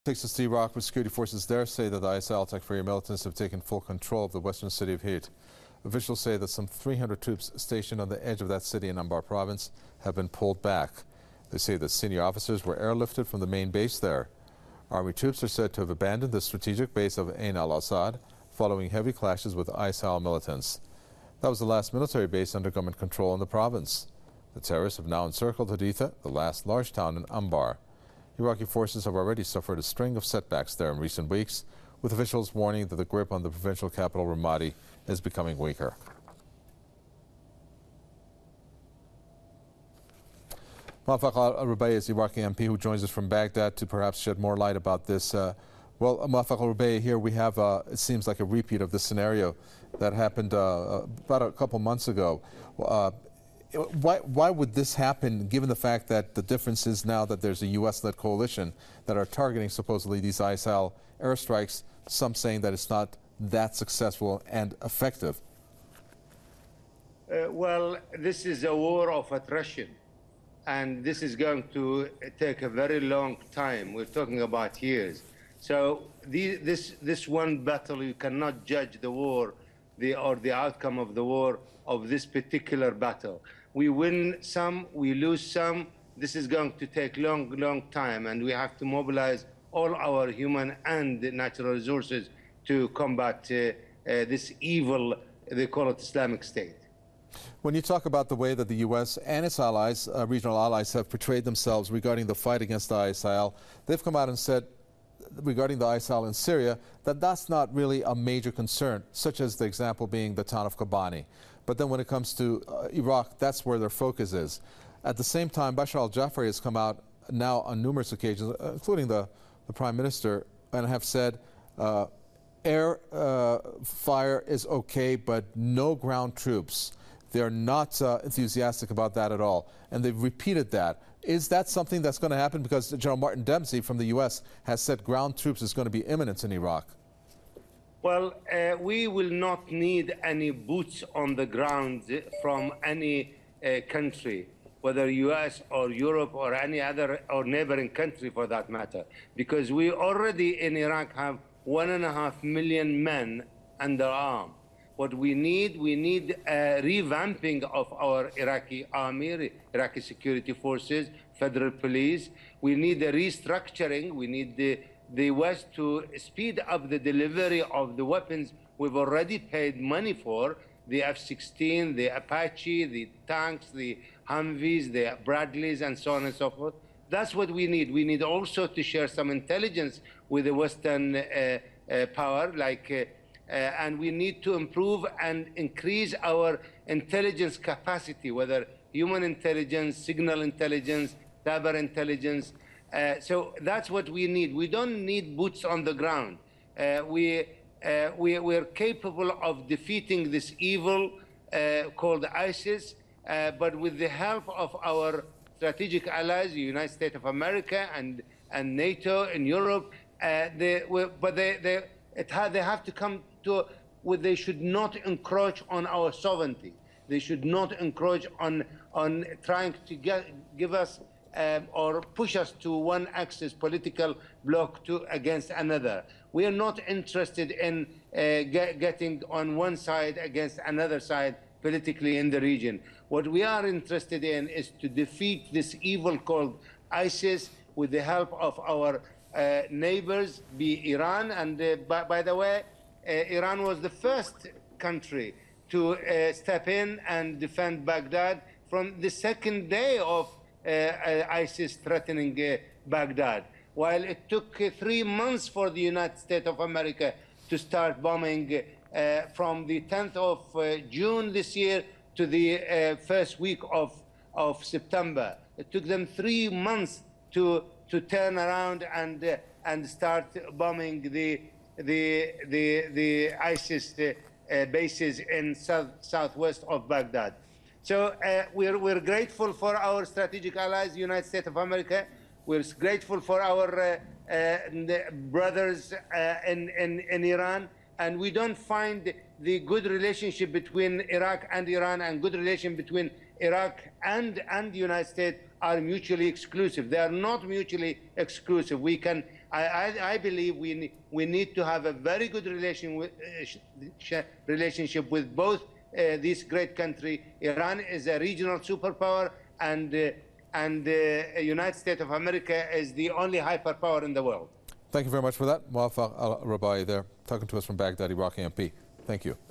Takes us to Iraq, where security forces there say that the ISIL al-Takfiri militants have taken full control of the western city of Hit. Officials say that some 300 troops stationed on the edge of that city in Anbar province have been pulled back. They say that senior officers were airlifted from the main base there. Army troops are said to have abandoned the strategic base of Ain al-Assad following heavy clashes with ISIL militants. That was the last military base under government control in the province. The terrorists have now encircled Haditha, the last large town in Anbar. Iraqi forces have already suffered a string of setbacks there in recent weeks, with officials warning that the grip on the provincial capital Ramadi is becoming weaker. Muwafaq al-Rubai is the Iraqi MP who joins us from Baghdad to perhaps shed more light about this. Well, Muwafaq al-Rubai, here we have, it seems like a repeat of the scenario that happened about a couple months ago. Why would this happen, given the fact that the difference is now that there's a U.S.-led coalition that are targeting supposedly these ISIL airstrikes, some saying that it's not that successful and effective? Well, this is a war of attrition, and this is going to take a very long time. We're talking about years. So this one battle, you cannot judge the war or the outcome of the war of this particular battle. We win some, we lose some. This is going to take long time, and we have to mobilize all our human and natural resources to combat this evil, they call it Islamic State. When you talk about the way that the U.S. and its allies, regional allies, have portrayed themselves regarding the fight against the ISIL, they've come out and said, regarding the ISIL in Syria, that that's not really a major concern, such as the example being the town of Kobani. But then when it comes to Iraq, that's where their focus is. At the same time, Bashar al-Jafari has come out now on numerous occasions, including the Prime Minister, and have said air fire is okay, but no ground troops. They're not enthusiastic about that at all, and they've repeated that. Is that something that's going to happen? Because General Martin Dempsey from the U.S. has said ground troops is going to be imminent in Iraq. Well, we will not need any boots on the ground from any country, whether U.S. or Europe or any other or neighboring country for that matter, because we already in Iraq have 1.5 million men under arms. What we need a revamping of our Iraqi army, Iraqi security forces, federal police. We need a restructuring. We need the West to speed up the delivery of the weapons we've already paid money for, the F-16, the Apache, the tanks, the Humvees, the Bradleys, and so on and so forth. That's what we need. We need also to share some intelligence with the Western power, and we need to improve and increase our intelligence capacity, whether human intelligence, signal intelligence, cyber intelligence. So that's what we need. We don't need boots on the ground. We're capable of defeating this evil called ISIS, but with the help of our strategic allies, the United States of America and NATO in Europe. They have to come to where they should not encroach on our sovereignty. They should not encroach on trying to give us or push us to one axis political bloc against another. We are not interested in getting on one side against another side politically in the region. What we are interested in is to defeat this evil called ISIS with the help of our neighbors, be Iran. And by the way, Iran was the first country to step in and defend Baghdad from the second day of ISIS threatening Baghdad, while it took 3 months for the United States of America to start bombing from the 10th of June this year to the first week of September. It took them 3 months to turn around and start bombing the ISIS bases in southwest of Baghdad. So we're grateful for our strategic allies, the United States of America. We're grateful for our brothers in Iran, and we don't find the good relationship between Iraq and Iran and good relation between Iraq and the United States are mutually exclusive. They are not mutually exclusive. We can I believe we need to have a very good relationship with both this great country. Iran is a regional superpower, and United States of America is the only hyperpower in the world. Thank you very much for that. Muwaffaq al-Rabai there, talking to us from Baghdad, Iraqi MP. Thank you.